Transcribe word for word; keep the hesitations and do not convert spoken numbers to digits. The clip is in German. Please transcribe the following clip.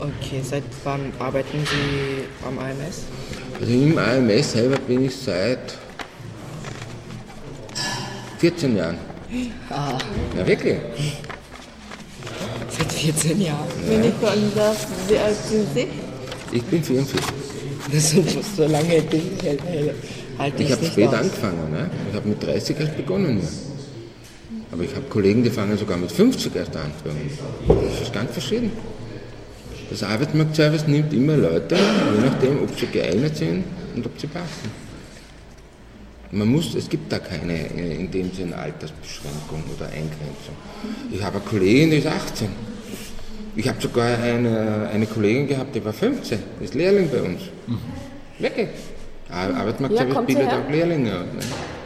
Okay, seit wann arbeiten Sie am A M S? Also im A M S selber bin ich seit vierzehn Jahren. Ah, Ja, wirklich? seit vierzehn Jahren. Wenn ich fragen darf, wie alt sind Sie? Ich bin vierundvierzig. Das ist so lange halte ich, halte Ich ich habe nicht spät aus. angefangen. Ne? Ich habe mit dreißig erst begonnen. Ja. Aber ich habe Kollegen, die fangen sogar mit fünfzig erst an. Das ist ganz verschieden. Das Arbeitsmarktservice nimmt immer Leute, je nachdem, ob sie geeignet sind und ob sie passen. Man muss, es gibt da keine in dem Sinne Altersbeschränkung oder Eingrenzung. Ich habe eine Kollegin, die ist achtzehn. Ich habe sogar eine, eine Kollegin gehabt, die war fünfzehn, die ist Lehrling bei uns. Mhm. Wirklich. Arbeitsmarktservice Ja, bildet auch Lehrlinge. Ne?